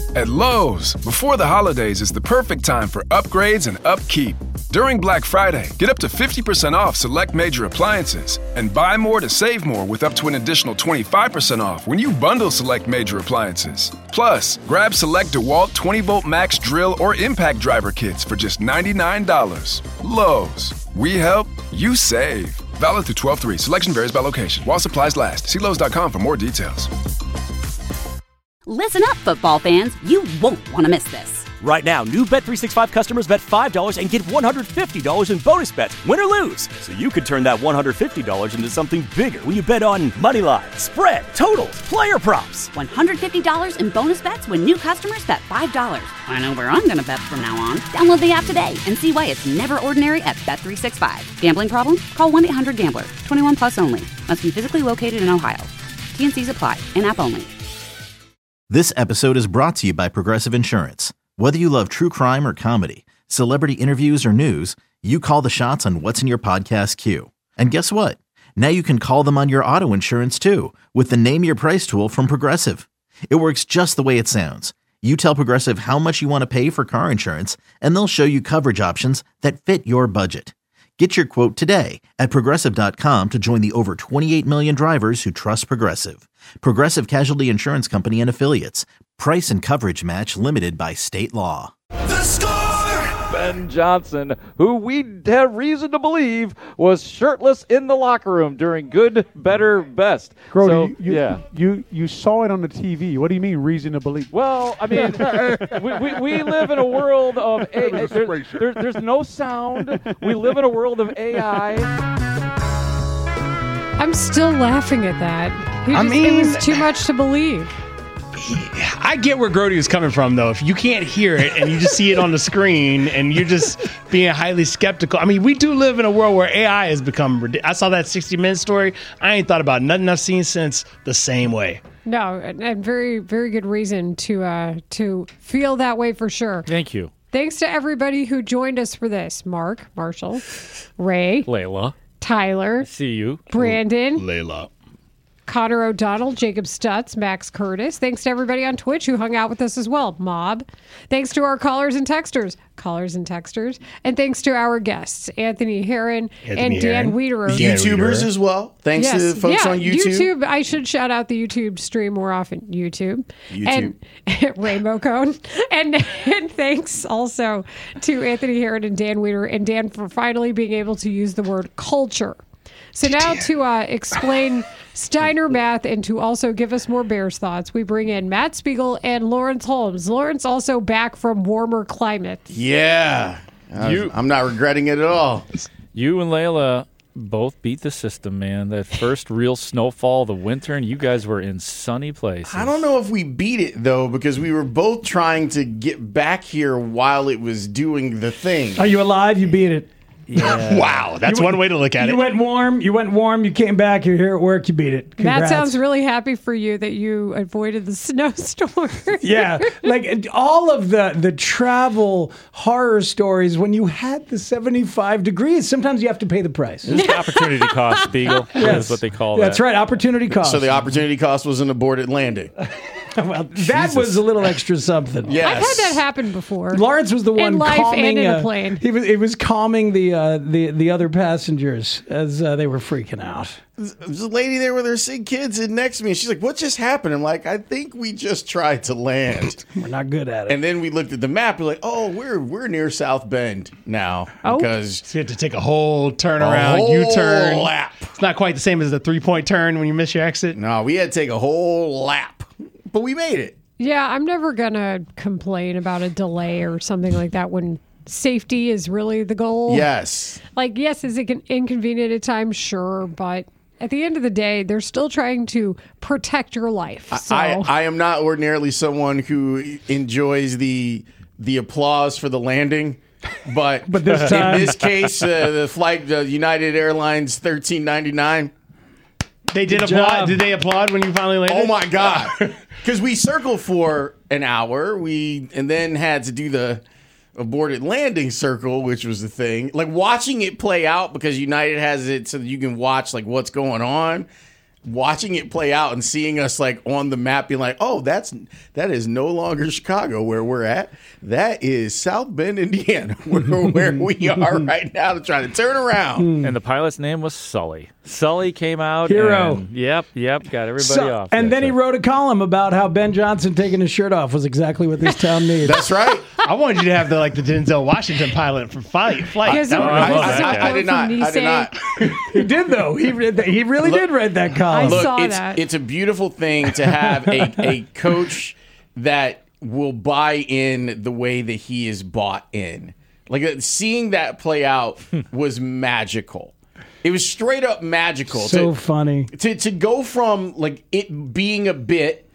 At Lowe's, before the holidays is the perfect time for upgrades and upkeep. During Black Friday, get up to 50% off select major appliances and buy more to save more with up to an additional 25% off when you bundle select major appliances. Plus, grab select DeWalt 20-volt max drill or impact driver kits for just $99. Lowe's. We help, you save. Valid through 12/3. Selection varies by location. While supplies last. See Lowe's.com for more details. Listen up, football fans. You won't want to miss this. Right now, new Bet365 customers bet $5 and get $150 in bonus bets, win or lose. So you could turn that $150 into something bigger when you bet on money line, spread, totals, player props. $150 in bonus bets when new customers bet $5. I know where I'm going to bet from now on. Download the app today and see why it's never ordinary at Bet365. Gambling problem? Call 1-800-GAMBLER. 21 plus only. Must be physically located in Ohio. T&Cs apply. In-app only. This episode is brought to you by Progressive Insurance. Whether you love true crime or comedy, celebrity interviews or news, you call the shots on what's in your podcast queue. And guess what? Now you can call them on your auto insurance too with the Name Your Price tool from Progressive. It works just the way it sounds. You tell Progressive how much you want to pay for car insurance, and they'll show you coverage options that fit your budget. Get your quote today at Progressive.com to join the over 28 million drivers who trust Progressive. Progressive Casualty Insurance Company and Affiliates. Price and coverage match limited by state law. The Score! Ben Johnson, who we have reason to believe was shirtless in the locker room during Good, Better, Best. Grody, So, you saw it on the TV. What do you mean reason to believe? Well, I mean, we live in a world of there's no sound. We live in a world of AI. I'm still laughing at that. It was too much to believe. I get where Grody is coming from, though. If you can't hear it and you just see it on the screen and you're just being highly skeptical. I mean, we do live in a world where AI has become ridiculous. I saw that 60 Minutes story. I ain't thought about nothing I've seen since the same way. No, and very, very good reason to feel that way for sure. Thank you. Thanks to everybody who joined us for this. Mark, Marshall, Ray, Layla, Tyler, see you, Brandon, Layla, Connor O'Donnell, Jacob Stutz, Max Curtis. Thanks to everybody on Twitch who hung out with us as well. Mob. Thanks to our callers and texters. And thanks to our guests, Anthony Herron and Dan Wiederer. YouTubers as well. Thanks to the folks on YouTube. I should shout out the YouTube stream more often. YouTube. And Rainbow Cone. And thanks also to Anthony Herron and Dan Wiederer and Dan for finally being able to use the word culture. So now to explain Steiner math and to also give us more Bears thoughts, we bring in Matt Spiegel and Lawrence Holmes. Lawrence also back from warmer climates. Yeah. I'm not regretting it at all. You and Layla both beat the system, man. That first real snowfall of the winter, and you guys were in sunny places. I don't know if we beat it, though, because we were both trying to get back here while it was doing the thing. Are you alive? You beat it. Yeah. Wow, that's one way to look at it. You went warm, you came back, you're here at work, you beat it. Congrats. Matt sounds really happy for you that you avoided the snowstorm. Yeah, like all of the travel horror stories, when you had the 75 degrees, sometimes you have to pay the price. It's opportunity cost, Spiegel. Yes. That's what they call that. That's right, opportunity cost. So the opportunity cost was an aborted landing. Well, that was a little extra something. Yes. I've had that happen before. Lawrence was the one in life calming, and in a plane. He was calming the other passengers as they were freaking out. There's a lady there with her sick kids sitting next to me. She's like, "What just happened?" I'm like, "I think we just tried to land. We're not good at it." And then we looked at the map. We're like, "Oh, we're near South Bend now because so you had to take a whole turnaround, U-turn lap. It's not quite the same as the 3-point turn when you miss your exit. No, we had to take a whole lap, but we made it. Yeah, I'm never gonna complain about a delay or something like that when safety is really the goal. Yes. Like, yes, is it inconvenient at times? Sure, but at the end of the day, they're still trying to protect your life. So. I am not ordinarily someone who enjoys the applause for the landing, but this time. in this case, the flight United Airlines 1399. They did applaud. Did they applaud when you finally landed? Oh my God! Because we circled for an hour, and then had to do the aborted landing circle, which was the thing. Like watching it play out because United has it so that you can watch like what's going on. watching it play out and seeing us like on the map being like, oh, that is no longer Chicago where we're at. That is South Bend, Indiana, where we are right now to try to turn around. And the pilot's name was Sully. Sully came out. Hero. And, yep, got everybody off. And then he wrote a column about how Ben Johnson taking his shirt off was exactly what this town needs. That's right. I wanted you to have the Denzel Washington pilot for flight. I did not. He did, though. He really did read that column. I saw that. It's a beautiful thing to have a coach that will buy in the way that he is bought in. Like seeing that play out was magical. It was straight up magical. So funny. To go from like it being a bit,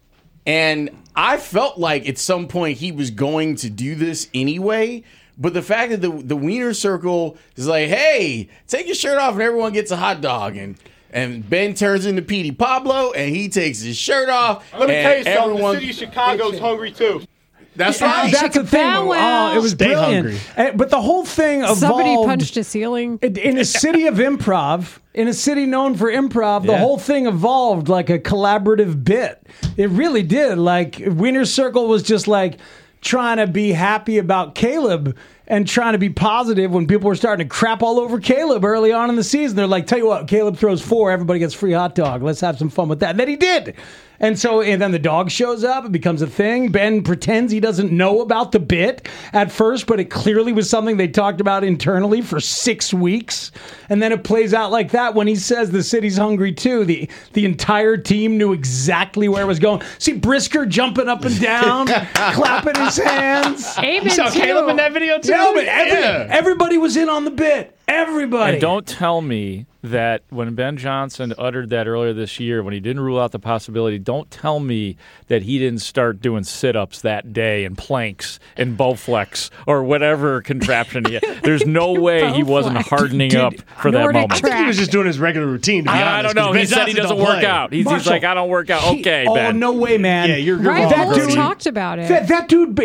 and I felt like at some point he was going to do this anyway. But the fact that the Wiener Circle is like, hey, take your shirt off and everyone gets a hot dog. And Ben turns into Petey Pablo and he takes his shirt off. Let me tell you something. The city of Chicago's hungry too. That's right. That's the thing. Oh, it was brilliant. But the whole thing evolved. Somebody punched a ceiling. In a city of improv, in a city known for improv, the whole thing evolved like a collaborative bit. It really did. Like, Wiener Circle was just like trying to be happy about Caleb and trying to be positive when people were starting to crap all over Caleb early on in the season. They're like, tell you what, Caleb throws 4, everybody gets free hot dog. Let's have some fun with that. And then he did. And then the dog shows up. It becomes a thing. Ben pretends he doesn't know about the bit at first, but it clearly was something they talked about internally for 6 weeks. And then it plays out like that when he says the city's hungry too. The entire team knew exactly where it was going. See Brisker jumping up and down, clapping his hands. Amen. You saw Caleb in that video too? No, but everybody was in on the bit. Everybody. And don't tell me that when Ben Johnson uttered that earlier this year, when he didn't rule out the possibility, don't tell me that he didn't start doing sit-ups that day and planks and Bowflex or whatever contraption he had. There's no way he wasn't hardening up for that moment. I think he was just doing his regular routine, to be honest. I don't know. He said he doesn't work out. He's like, I don't work out. Okay, Ben. Oh, no way, man. Yeah, you're right. wrong. That dude talked about it. That dude,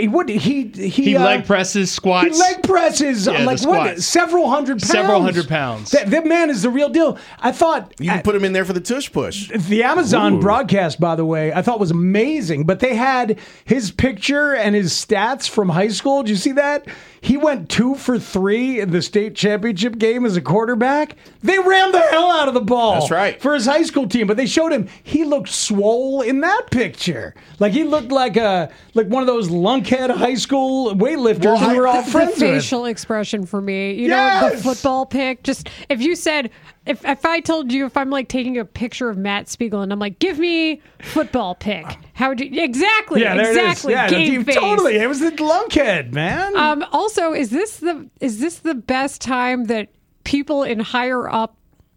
he leg presses, squats. He leg presses, like what? Several hundred pounds. That man is the real deal. I thought you can put him in there for the tush push. The Amazon broadcast, by the way, I thought was amazing. But they had his picture and his stats from high school. Did you see that? He went 2 for 3 in the state championship game as a quarterback. They ran the hell out of the ball. That's right. For his high school team. But they showed him, he looked swole in that picture. Like he looked like one of those lunkhead high school weightlifters we were all friends with. The facial expression for me. You know, the football pic. Just, if you said, if I told you, if I'm like taking a picture of Matt Spiegel and I'm like, give me football pic. How would you? Exactly. Yeah, there exactly. It is. Yeah, game face. Totally. It was the lunkhead, man. Also, is this the best time that people in hires up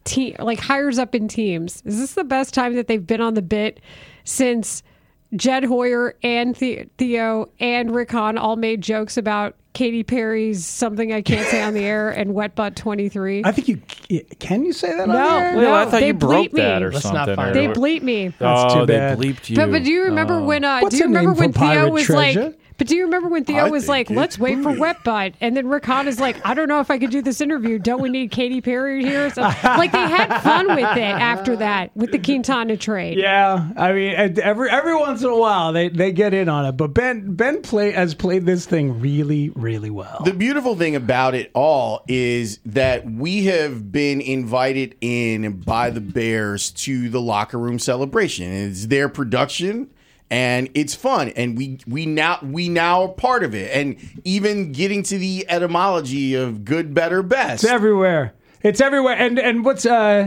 in teams? Is this the best time that they've been on the bit since Jed Hoyer and Theo and Rick Hahn all made jokes about Katy Perry's Something I Can't Say on the Air and Wet Butt 23? I think can you say that on the air? Well, I thought they you broke that me. or Let's something. not They bleep me. That's too bad. They bleeped you. But do you remember when? What's do you her remember name when for Theo Pirate was Treasure? like? But do you remember when Theo was like, "Let's wait for Wet Butt," and then Rick Hahn is like, "I don't know if I could do this interview. Don't we need Katy Perry here?" So, like they had fun with it after that with the Quintana trade. Yeah, I mean, every once in a while they get in on it. But Ben has played this thing really, really well. The beautiful thing about it all is that we have been invited in by the Bears to the locker room celebration. It's their production. And it's fun, and we now are part of it, and even getting to the etymology of good, better, best. It's everywhere. And what's Kaylee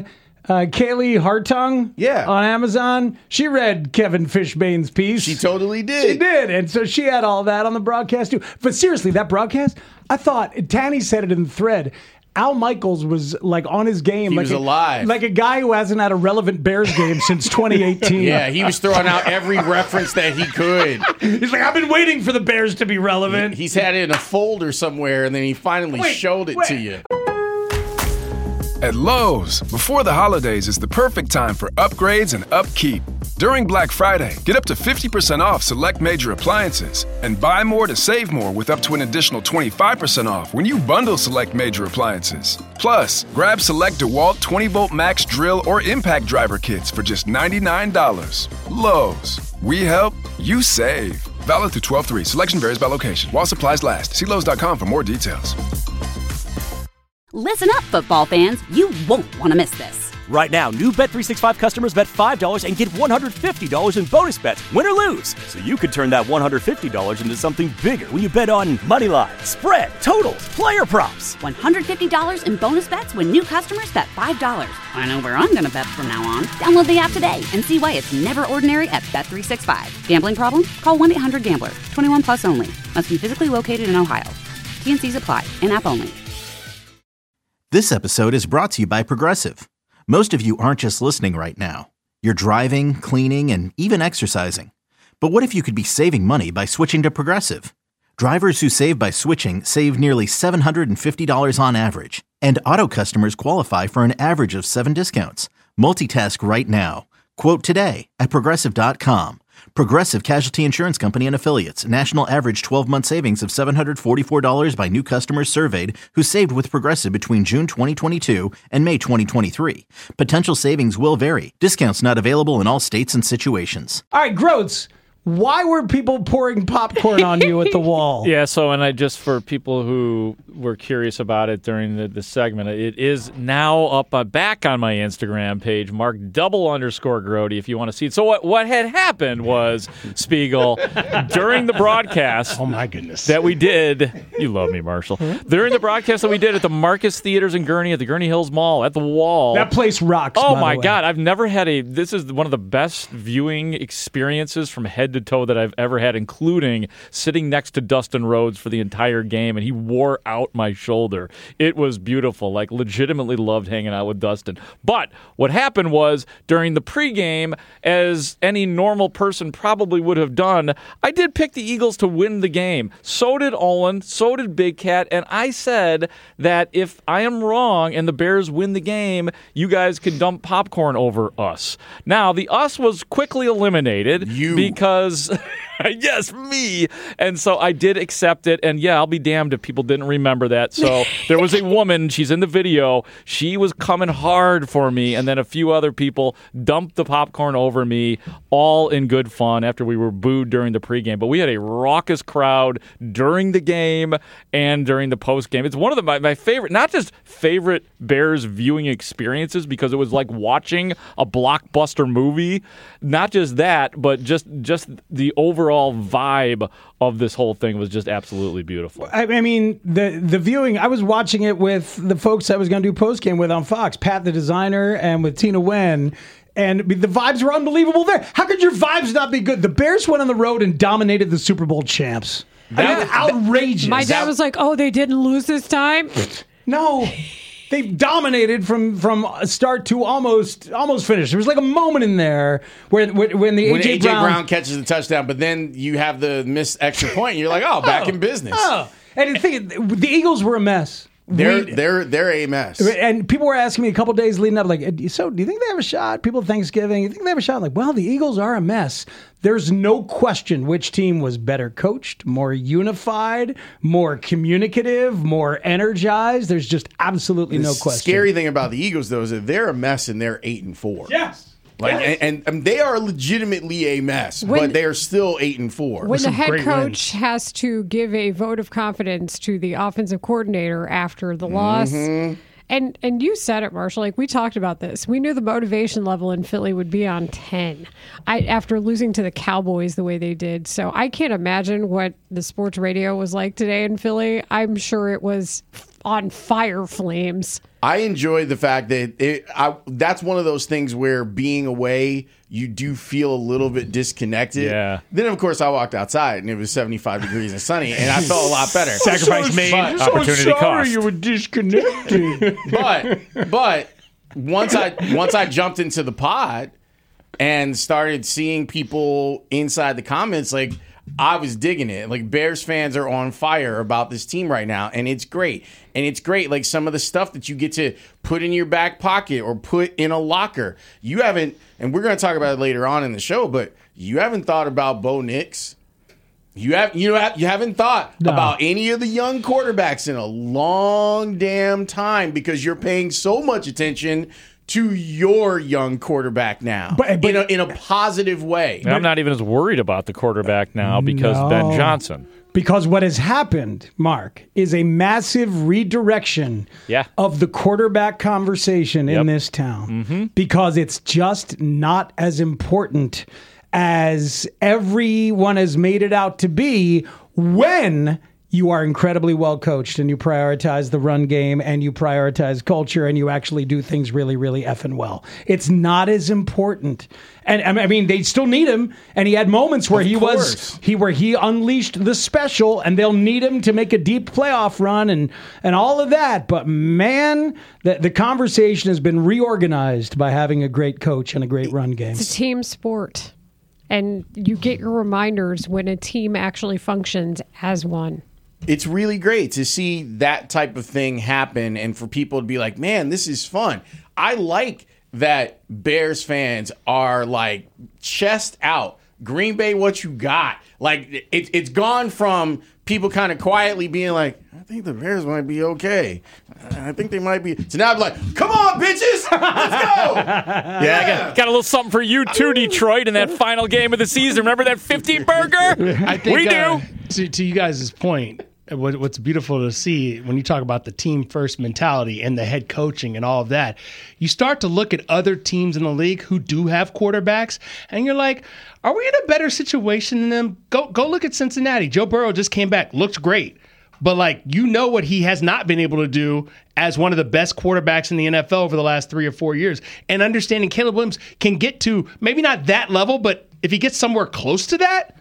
Hartung? On Amazon, she read Kevin Fishbane's piece. She totally did. She did, and so she had all that on the broadcast too. But seriously, that broadcast, I thought Tanny said it in the thread. Al Michaels was like on his game. He was alive. Like a guy who hasn't had a relevant Bears game since 2018. Yeah, he was throwing out every reference that he could. He's like, I've been waiting for the Bears to be relevant. He's had it in a folder somewhere, and then he finally showed it to you. At Lowe's, before the holidays is the perfect time for upgrades and upkeep. During Black Friday, get up to 50% off select major appliances and buy more to save more with up to an additional 25% off when you bundle select major appliances. Plus, grab select DeWalt 20-volt max drill or impact driver kits for just $99. Lowe's. We help, you save. Valid through 12/3. Selection varies by location. While supplies last. See Lowe's.com for more details. Listen up, football fans. You won't want to miss this. Right now, new Bet365 customers bet $5 and get $150 in bonus bets, win or lose. So you could turn that $150 into something bigger when you bet on moneyline, spread, totals, player props. $150 in bonus bets when new customers bet $5. I know where I'm going to bet from now on. Download the app today and see why it's never ordinary at Bet365. Gambling problem? Call 1-800-GAMBLER. 21 plus only. Must be physically located in Ohio. T&Cs apply. In-app only. This episode is brought to you by Progressive. Most of you aren't just listening right now. You're driving, cleaning, and even exercising. But what if you could be saving money by switching to Progressive? Drivers who save by switching save nearly $750 on average. And auto customers qualify for an average of 7 discounts. Multitask right now. Quote today at Progressive.com. Progressive Casualty Insurance Company and Affiliates. National average 12-month savings of $744 by new customers surveyed who saved with Progressive between June 2022 and May 2023. Potential savings will vary. Discounts not available in all states and situations. All right, Groats, why were people pouring popcorn on you at the wall? Yeah, so, and I just, for people who were curious about it during the segment, it is now up back on my Instagram page, Mark_Grody, if you want to see it. So what had happened was, Spiegel, during the broadcast oh my goodness, that we did, you love me, Marshall, during the broadcast that we did at the Marcus Theaters in Gurnee, at the Gurnee Hills Mall, at the Wall. That place rocks, Oh by my the way. God, I've never had this is one of the best viewing experiences from head to toe that I've ever had, including sitting next to Dustin Rhodes for the entire game, and he wore out my shoulder. It was beautiful. Like, legitimately loved hanging out with Dustin. But what happened was, during the pregame, as any normal person probably would have done, I did pick the Eagles to win the game. So did Olin, so did Big Cat, and I said that if I am wrong and the Bears win the game, you guys can dump popcorn over us. Now, the us was quickly eliminated because yes, me. And so I did accept it. And yeah, I'll be damned if people didn't remember that. So there was a woman, she's in the video, she was coming hard for me. And then a few other people dumped the popcorn over me, all in good fun after we were booed during the pregame. But we had a raucous crowd during the game and during the postgame. It's one of my favorite, not just favorite Bears viewing experiences, because it was like watching a blockbuster movie. Not just that, but just the overall vibe of this whole thing was just absolutely beautiful. I mean, the viewing, I was watching it with the folks I was going to do postgame with on Fox, Pat the designer, and with Tina Wen. And the vibes were unbelievable there. How could your vibes not be good? The Bears went on the road and dominated the Super Bowl champs. That was outrageous. My dad was like, "Oh, they didn't lose this time." No. They dominated from start to almost finished. There was like a moment in there when A.J. Brown catches the touchdown, but then you have the missed extra point, and you're like, oh, back in business. Oh. And the Eagles were a mess. They're a mess. And people were asking me a couple days leading up, like, so do you think they have a shot? People at Thanksgiving, you think they have a shot? I'm like, well, the Eagles are a mess. There's no question which team was better coached, more unified, more communicative, more energized. There's just absolutely no question. The scary thing about the Eagles, though, is that they're a mess and they're 8-4. Yes. And they are legitimately a mess, but they are still 8-4. When the head coach has to give a vote of confidence to the offensive coordinator after the loss, and you said it, Marshall, like we talked about this. We knew the motivation level in Philly would be on 10 after losing to the Cowboys the way they did. So I can't imagine what the sports radio was like today in Philly. I'm sure it was on fire flames. I enjoy the fact that that's one of those things where being away, you do feel a little bit disconnected. Yeah. Then, of course, I walked outside and it was 75 degrees and sunny, and I felt a lot better. Sacrifice made. Opportunity cost. You were disconnected. But once I jumped into the pod, and started seeing people inside the comments, like, I was digging it. Like, Bears fans are on fire about this team right now, and it's great. And it's great, like, some of the stuff that you get to put in your back pocket or put in a locker. You haven't, and we're going to talk about it later on in the show, but you haven't thought about Bo Nix. You haven't thought about any of the young quarterbacks in a long damn time because you're paying so much attention to your young quarterback now, but in a positive way. I'm not even as worried about the quarterback now because Ben Johnson. Because what has happened, Mark, is a massive redirection of the quarterback conversation in this town. Because it's just not as important as everyone has made it out to be when you are incredibly well coached and you prioritize the run game and you prioritize culture and you actually do things really, really effing well. It's not as important. And I mean, they still need him. And he had moments where he unleashed the special, and they'll need him to make a deep playoff run and all of that. But man, the conversation has been reorganized by having a great coach and a great run game. It's a team sport. And you get your reminders when a team actually functions as one. It's really great to see that type of thing happen and for people to be like, man, this is fun. I like that Bears fans are like chest out. Green Bay, what you got? Like, it's gone from people kind of quietly being like, I think the Bears might be okay. I think they might be. So now I'm like, come on, bitches. Let's go. Yeah, got a little something for you too, Detroit, in that final game of the season. Remember that 50-burger? I think we do. To you guys' point, what's beautiful to see when you talk about the team first mentality and the head coaching and all of that, you start to look at other teams in the league who do have quarterbacks, and you're like, are we in a better situation than them? Go look at Cincinnati. Joe Burrow just came back, looked great. But, like, you know what he has not been able to do as one of the best quarterbacks in the NFL over the last 3 or 4 years. And understanding Caleb Williams can get to maybe not that level, but if he gets somewhere close to that,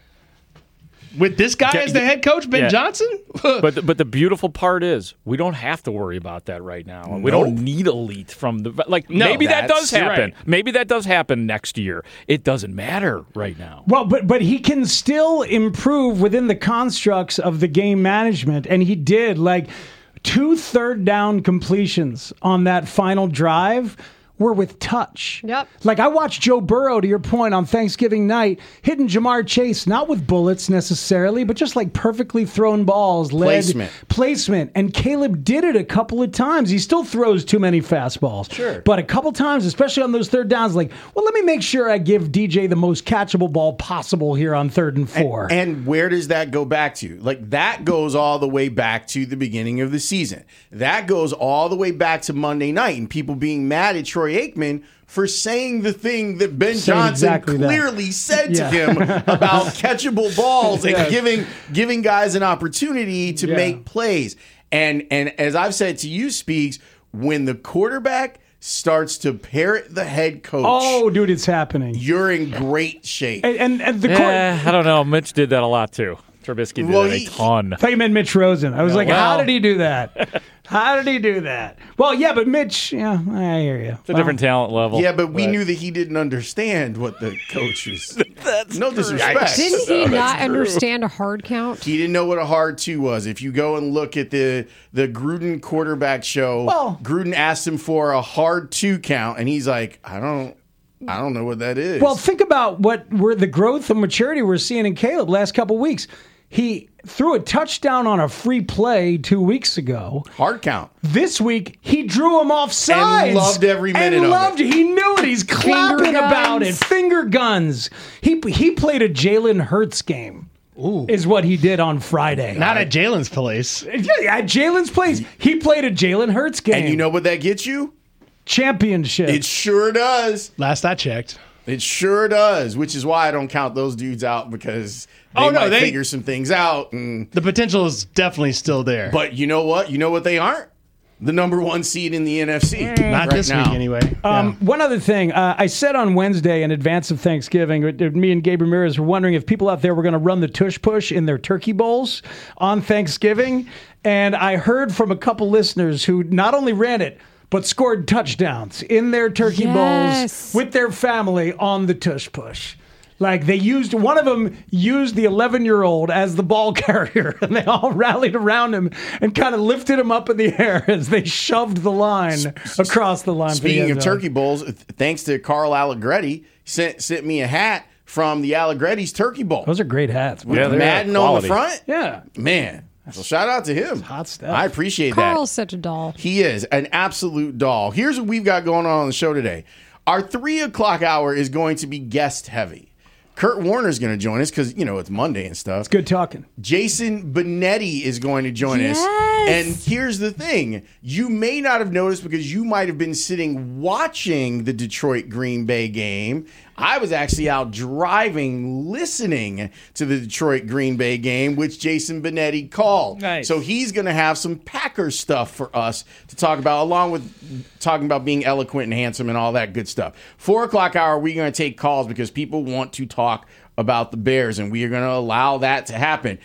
with this guy as the head coach, Ben Johnson? But the beautiful part is we don't have to worry about that right now. Nope. We don't need elite from the maybe that does happen. Right. Maybe that does happen next year. It doesn't matter right now. Well, but he can still improve within the constructs of the game management, and he did. Like 2 third down completions on that final drive were with touch. Yep. Like, I watched Joe Burrow, to your point, on Thanksgiving night, hitting Jamar Chase, not with bullets necessarily, but just like perfectly thrown balls. Placement. And Caleb did it a couple of times. He still throws too many fastballs. Sure. But a couple times, especially on those third downs, like, well, let me make sure I give DJ the most catchable ball possible here on 3rd and 4. And where does that go back to? Like, that goes all the way back to the beginning of the season. That goes all the way back to Monday night and people being mad at Troy Aikman for saying the thing that Ben Johnson clearly said to him about catchable balls and giving guys an opportunity to make plays. And as I've said to you, Speaks, when the quarterback starts to parrot the head coach. Oh, dude, it's happening. You're in great shape. And the I don't know. Mitch did that a lot too. Trubisky did a ton. I thought you meant Mitch Rosen. I was how did he do that? How did he do that? Well, yeah, but Mitch, I hear you. It's a different talent level. Yeah, but we knew that he didn't understand what the coach was. That's no disrespect. Didn't he not understand a hard count? He didn't know what a hard 2 was. If you go and look at the Gruden quarterback show, Gruden asked him for a hard 2 count, and he's like, I don't know what that is. Well, think about the growth and maturity we're seeing in Caleb last couple weeks. He threw a touchdown on a free play 2 weeks ago. Hard count. This week, he drew him off sides. And loved every minute of it. He knew it. He's clapping about it. Finger guns. He played a Jalen Hurts game. Ooh. Is what he did on Friday. Not at Jalen's place. Yeah, at Jalen's place. He played a Jalen Hurts game. And you know what that gets you? Championship. It sure does. Last I checked. It sure does, which is why I don't count those dudes out because they might figure some things out. And the potential is definitely still there. But you know what? You know what they aren't? The number 1 seed in the NFC. Not this week, anyway. One other thing. I said on Wednesday in advance of Thanksgiving, me and Gabe Ramirez were wondering if people out there were going to run the tush push in their turkey bowls on Thanksgiving. And I heard from a couple listeners who not only ran it, but scored touchdowns in their turkey bowls with their family on the tush push. Like one of them used the 11-year-old as the ball carrier, and they all rallied around him and kind of lifted him up in the air as they shoved the line across the line. Speaking of turkey bowls, thanks to Carl Allegretti, sent me a hat from the Allegretti's Turkey Bowl. Those are great hats. With Madden on the front. Yeah. Man. So shout out to him. That's hot stuff. I appreciate that. Carl's such a doll. He is an absolute doll. Here's what we've got going on the show today. Our 3 o'clock hour is going to be guest heavy. Kurt Warner's going to join us because, it's Monday and stuff. It's good talking. Jason Benetti is going to join us. And here's the thing. You may not have noticed because you might have been sitting watching the Detroit Green Bay game. I was actually out driving, listening to the Detroit Green Bay game, which Jason Benetti called. Nice. So he's going to have some Packers stuff for us to talk about, along with talking about being eloquent and handsome and all that good stuff. 4 o'clock hour, we're going to take calls because people want to talk about the Bears, and we are going to allow that to happen.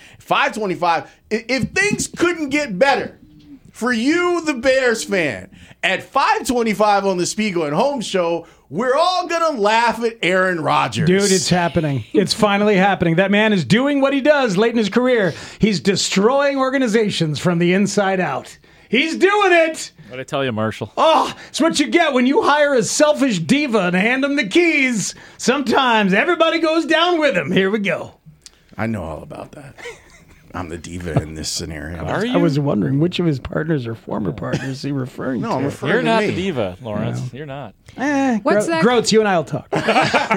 525, if things couldn't get better for you, the Bears fan, at 525 on the Spiegel and Holmes show, we're all going to laugh at Aaron Rodgers. Dude, it's happening. It's finally happening. That man is doing what he does late in his career. He's destroying organizations from the inside out. He's doing it. What'd I tell you, Marshall? Oh, it's what you get when you hire a selfish diva and hand him the keys. Sometimes everybody goes down with him. Here we go. I know all about that. I'm the diva in this scenario. Are you? I was wondering which of his partners or former partners is he referring to. I'm referring You're to not me. the diva, Lawrence. You're not. What's that? Groats, you and I will talk. What's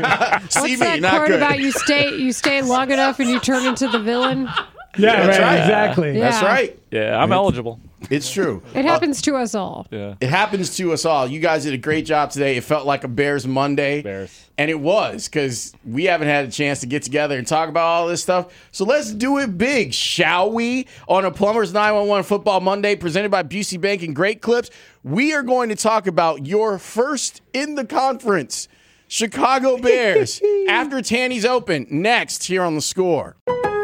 See that me, not quote good. about you stay long enough and you turn into the villain? Yeah, That's right. Exactly. Yeah. That's right. Yeah, I'm eligible. It's true. It happens to us all. Yeah. It happens to us all. You guys did a great job today. It felt like a Bears Monday. Bears. And it was, because we haven't had a chance to get together and talk about all this stuff. So let's do it big, shall we? On a Plumbers 911 Football Monday presented by Busey Bank and Great Clips, we are going to talk about your first in the conference, Chicago Bears, after Tanny's Open, next here on The Score.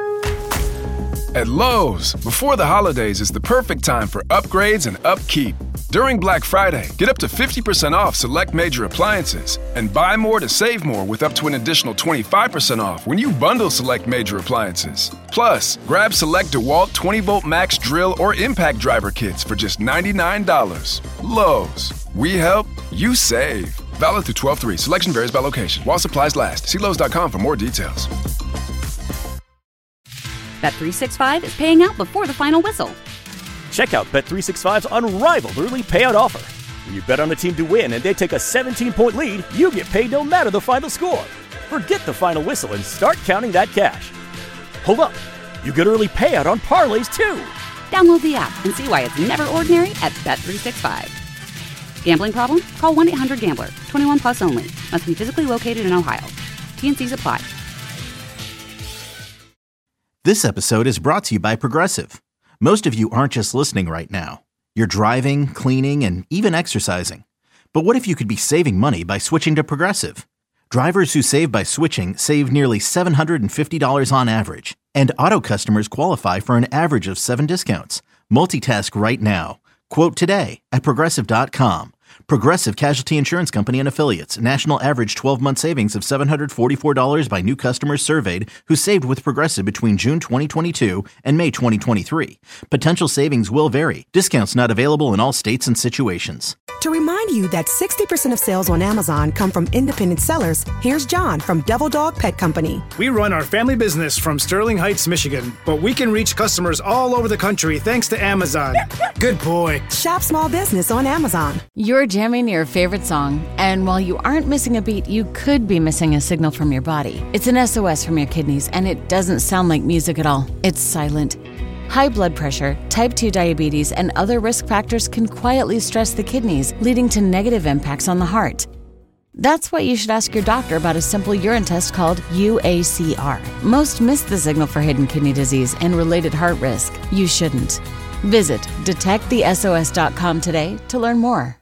At Lowe's, before the holidays is the perfect time for upgrades and upkeep. During Black Friday, get up to 50% off select major appliances and buy more to save more with up to an additional 25% off when you bundle select major appliances. Plus, grab select DeWalt 20-volt max drill or impact driver kits for just $99. Lowe's. We help, you save. Valid through 12/3. Selection varies by location. While supplies last. See Lowe's.com for more details. Bet365 is paying out before the final whistle. Check out Bet365's unrivaled early payout offer. When you bet on a team to win and they take a 17-point lead, you get paid no matter the final score. Forget the final whistle and start counting that cash. Hold up. You get early payout on parlays, too. Download the app and see why it's never ordinary at Bet365. Gambling problem? Call 1-800-GAMBLER. 21 plus only. Must be physically located in Ohio. T&Cs apply. This episode is brought to you by Progressive. Most of you aren't just listening right now. You're driving, cleaning, and even exercising. But what if you could be saving money by switching to Progressive? Drivers who save by switching save nearly $750 on average. And auto customers qualify for an average of 7 discounts. Multitask right now. Quote today at Progressive.com. Progressive Casualty Insurance Company and Affiliates. National average 12-month savings of $744 by new customers surveyed who saved with Progressive between June 2022 and May 2023. Potential savings will vary. Discounts not available in all states and situations. To remind you that 60% of sales on Amazon come from independent sellers, here's John from Devil Dog Pet Company. We run our family business from Sterling Heights, Michigan, but we can reach customers all over the country thanks to Amazon. Good boy. Shop small business on Amazon. You're jamming to your favorite song, and while you aren't missing a beat, you could be missing a signal from your body. It's an SOS from your kidneys, and it doesn't sound like music at all. It's silent. High blood pressure, type 2 diabetes, and other risk factors can quietly stress the kidneys, leading to negative impacts on the heart. That's why you should ask your doctor about a simple urine test called UACR. Most miss the signal for hidden kidney disease and related heart risk. You shouldn't. Visit detectthesos.com today to learn more.